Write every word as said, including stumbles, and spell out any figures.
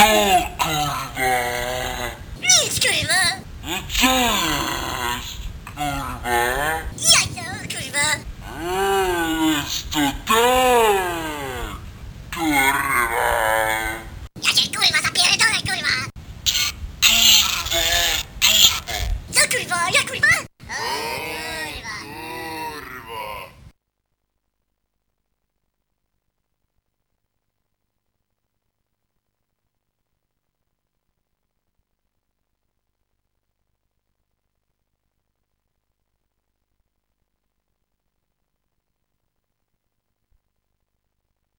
kurwa? Nic, kurwa! No co jest, kurwa? Jak to, kurwa? Jest to tak?